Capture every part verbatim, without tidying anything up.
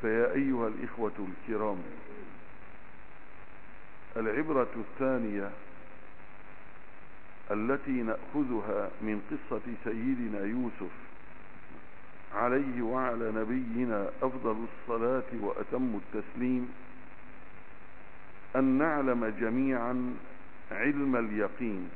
فيا أيها الإخوة الكرام، العبرة الثانية التي نأخذها من قصة سيدنا يوسف عليه وعلى نبينا أفضل الصلاة وأتم التسليم أن نعلم جميعا علم اليقين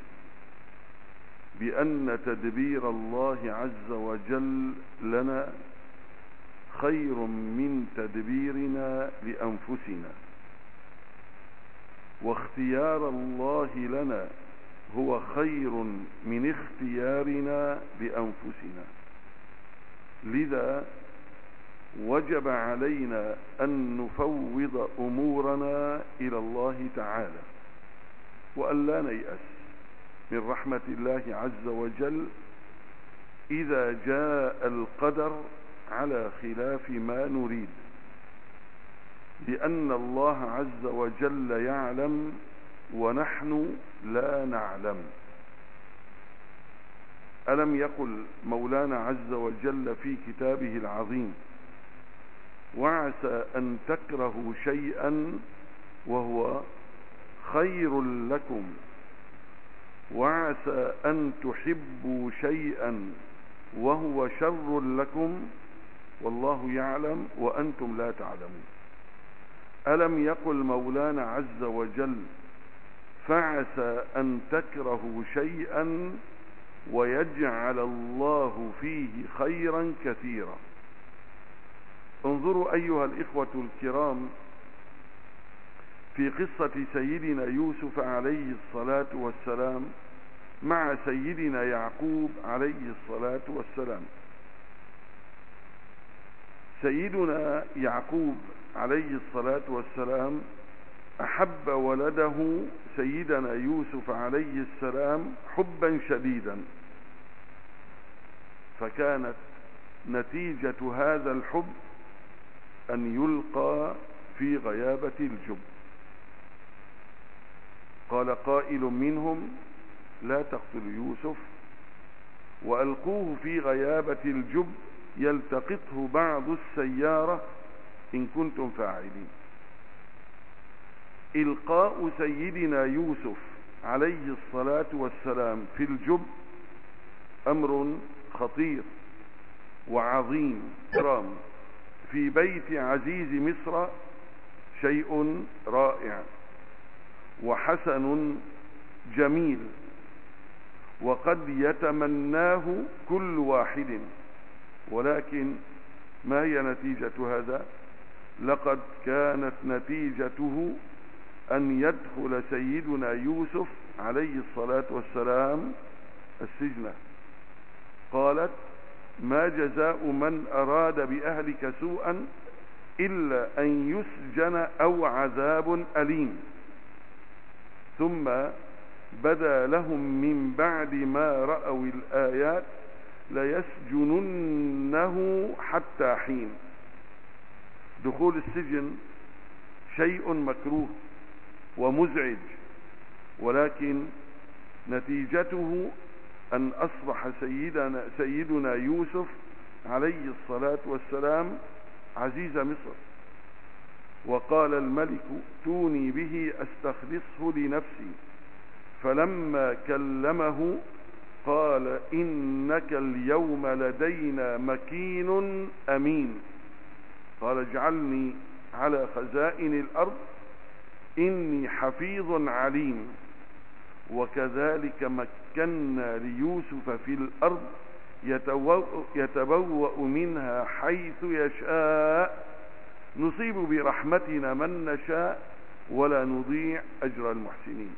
بأن تدبير الله عز وجل لنا خير من تدبيرنا لأنفسنا، واختيار الله لنا هو خير من اختيارنا لأنفسنا. لذا وجب علينا أن نفوض أمورنا إلى الله تعالى، وأن لا نيأس من رحمة الله عز وجل إذا جاء القدر على خلاف ما نريد، لأن الله عز وجل يعلم ونحن لا نعلم. ألم يقل مولانا عز وجل في كتابه العظيم: وعسى أن تكرهوا شيئا وهو خير لكم، وعسى أن تحبوا شيئا وهو شر لكم، والله يعلم وأنتم لا تعلمون. ألم يقل مولانا عز وجل: فعسى أن تكرهوا شيئا ويجعل الله فيه خيرا كثيرا. انظروا أيها الإخوة الكرام في قصة سيدنا يوسف عليه الصلاة والسلام مع سيدنا يعقوب عليه الصلاة والسلام. سيدنا يعقوب عليه الصلاة والسلام أحب ولده سيدنا يوسف عليه السلام حبا شديدا، فكانت نتيجة هذا الحب أن يلقى في غيابة الجب. قال قائل منهم: لا تقتلوا يوسف وألقوه في غيابة الجب يلتقطه بعض السيارة إن كنتم فاعلين. إلقاء سيدنا يوسف عليه الصلاة والسلام في الجب أمر خطير وعظيم كرام في بيت عزيز مصر، شيء رائع وحسن جميل، وقد يتمناه كل واحد، ولكن ما هي نتيجة هذا؟ لقد كانت نتيجته أن يدخل سيدنا يوسف عليه الصلاة والسلام السجن. قالت: ما جزاء من أراد بأهلك سوءا إلا أن يسجن أو عذاب أليم. ثم بدا لهم من بعد ما رأوا الآيات ليسجننه حتى حين. دخول السجن شيء مكروه ومزعج، ولكن نتيجته أن أصبح سيدنا, سيدنا يوسف عليه الصلاة والسلام عزيز مصر. وقال الملك: ائتوني به أستخلصه لنفسي. فلما كلمه قال: إنك اليوم لدينا مكين أمين. قال: اجعلني على خزائن الأرض إني حفيظ عليم. وكذلك مكنا ليوسف في الأرض يتبوأ منها حيث يشاء، نصيب برحمتنا من نشاء ولا نضيع أجر المحسنين.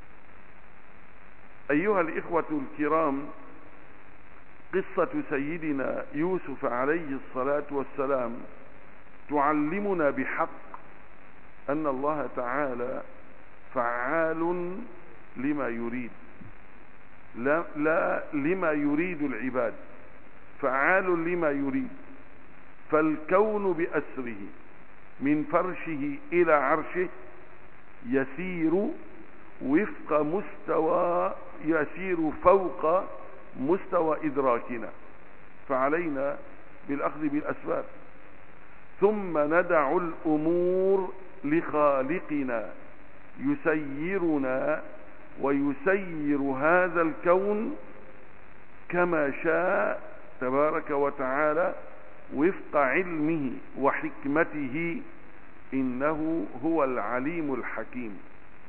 أيها الإخوة الكرام، قصة سيدنا يوسف عليه الصلاة والسلام تعلمنا بحق أن الله تعالى فعال لما يريد، لا, لا لما يريد العباد، فعال لما يريد. فالكون بأسره من فرشه إلى عرشه يسير وفق مستوى، يسير فوق مستوى إدراكنا، فعلينا بالأخذ بالأسباب. ثم ندع الأمور لخالقنا يسيرنا ويسير هذا الكون كما شاء تبارك وتعالى وفق علمه وحكمته، إنه هو العليم الحكيم.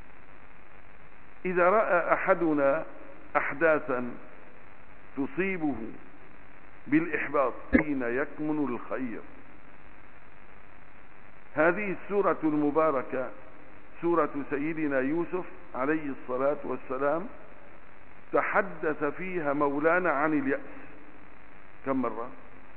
إذا رأى أحدنا أحداثا تصيبه بالإحباط حين يكمن الخير، هذه السورة المباركة سورة سيدنا يوسف عليه الصلاة والسلام تحدث فيها مولانا عن اليأس كم مرة؟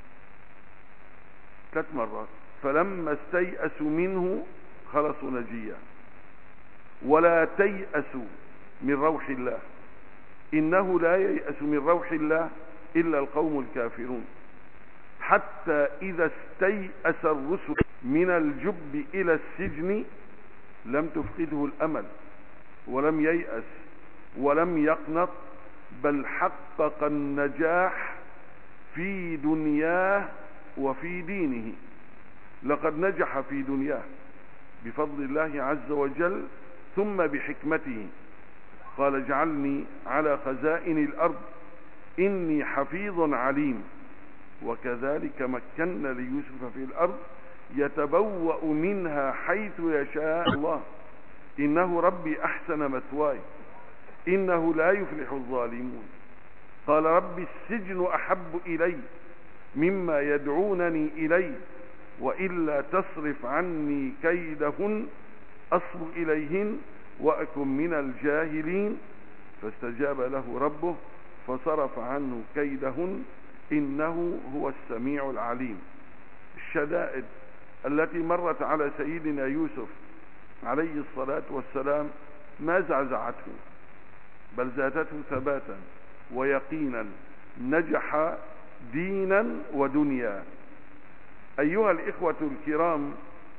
ثلاث مرات. فلما استيأسوا منه خلصوا نجيا، ولا تيأسوا من روح الله، إنه لا ييأس من روح الله إلا القوم الكافرون. حتى إذا استيأس الرسل من الجب إلى السجن لم تفقده الأمل ولم ييأس ولم يقنط، بل حقق النجاح في دنياه وفي دينه. لقد نجح في دنياه بفضل الله عز وجل ثم بحكمته. قال اجعلني على خزائن الأرض إني حفيظ عليم. وكذلك مكنا ليوسف في الأرض يتبوأ منها حيث يشاء الله إنه ربي أحسن مثواي إنه لا يفلح الظالمون. قال رب السجن أحب إلي مما يدعونني إليه وإلا تصرف عني كيدهن أصب إليهن وأكن من الجاهلين. فاستجاب له ربه فصرف عنه كيدهن إنه هو السميع العليم. الشدائد التي مرت على سيدنا يوسف عليه الصلاة والسلام ما زعزعته، بل زادته ثباتا ويقينا، نجح دينا ودنيا. أيها الإخوة الكرام،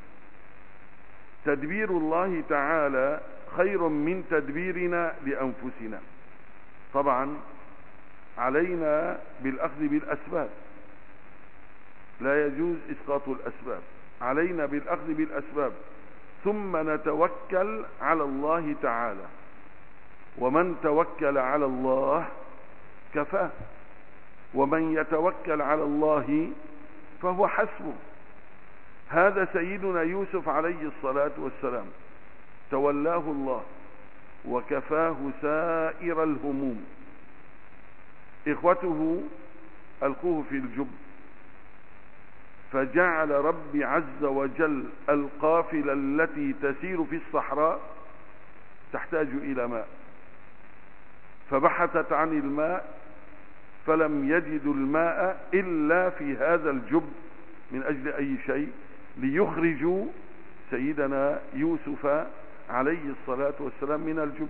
تدبير الله تعالى خير من تدبيرنا لأنفسنا. طبعا علينا بالأخذ بالأسباب، لا يجوز إسقاط الأسباب، علينا بالأخذ بالأسباب ثم نتوكل على الله تعالى. ومن توكل على الله كفاه، ومن يتوكل على الله فهو حسبه. هذا سيدنا يوسف عليه الصلاة والسلام تولاه الله وكفاه سائر الهموم. إخوته ألقوه في الجب، فجعل ربي عز وجل القافلة التي تسير في الصحراء تحتاج إلى ماء، فبحثت عن الماء فلم يجدوا الماء إلا في هذا الجب. من أجل أي شيء؟ ليخرجوا سيدنا يوسف عليه الصلاة والسلام من الجب.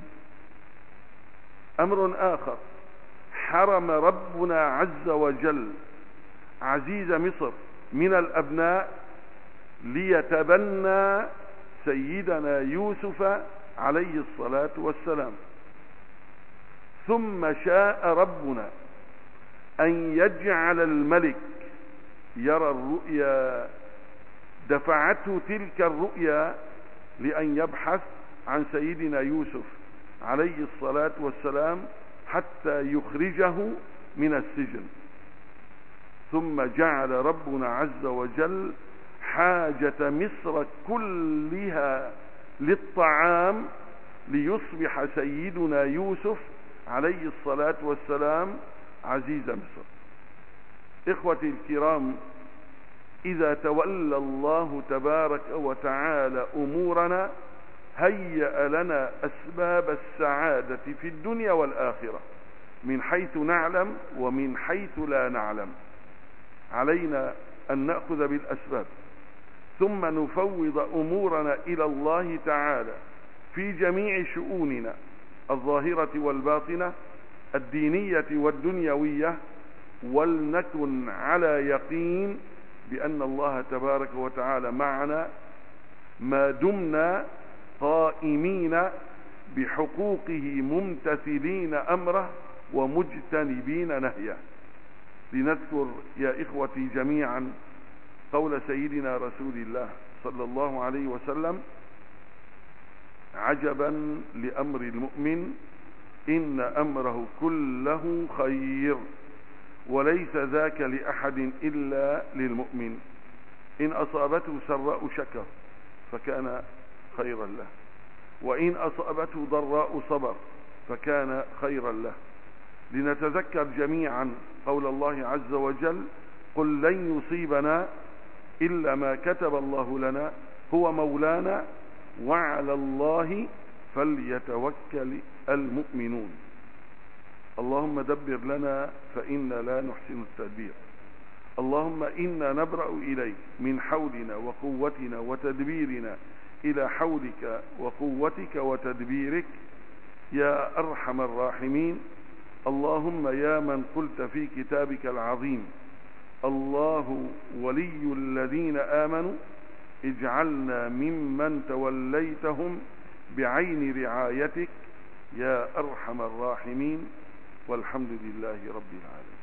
أمر آخر، حرم ربنا عز وجل عزيز مصر من الأبناء ليتبنى سيدنا يوسف عليه الصلاة والسلام. ثم شاء ربنا أن يجعل الملك يرى الرؤيا، دفعته تلك الرؤيا لأن يبحث عن سيدنا يوسف عليه الصلاة والسلام حتى يخرجه من السجن. ثم جعل ربنا عز وجل حاجة مصر كلها للطعام ليصبح سيدنا يوسف عليه الصلاة والسلام عزيز مصر. إخوتي الكرام، إذا تولى الله تبارك وتعالى أمورنا هيأ لنا أسباب السعادة في الدنيا والآخرة من حيث نعلم ومن حيث لا نعلم. علينا أن نأخذ بالأسباب ثم نفوض أمورنا إلى الله تعالى في جميع شؤوننا الظاهرة والباطنة، الدينية والدنيوية، ولنكن على يقين بأن الله تبارك وتعالى معنا ما دمنا قائمين بحقوقه ممتثلين أمره ومجتنبين نهيه. لنذكر يا إخوتي جميعا قول سيدنا رسول الله صلى الله عليه وسلم: عجبا لأمر المؤمن إن أمره كله خير وليس ذاك لأحد إلا للمؤمن، إن أصابته سراء شكر فكان خيرا له، وإن أصابته ضراء صبر فكان خيرا له. لنتذكر جميعا قول الله عز وجل: قل لن يصيبنا إلا ما كتب الله لنا هو مولانا وعلى الله فليتوكل المؤمنون. اللهم دبر لنا فإنا لا نحسن التدبير. اللهم إنا نبرأ إليك من حولنا وقوتنا وتدبيرنا إلى حولك وقوتك وتدبيرك يا أرحم الراحمين. اللهم يا من قلت في كتابك العظيم: الله ولي الذين آمنوا اجعلنا ممن توليتهم بعين رعايتك يا أرحم الراحمين، والحمد لله رب العالمين.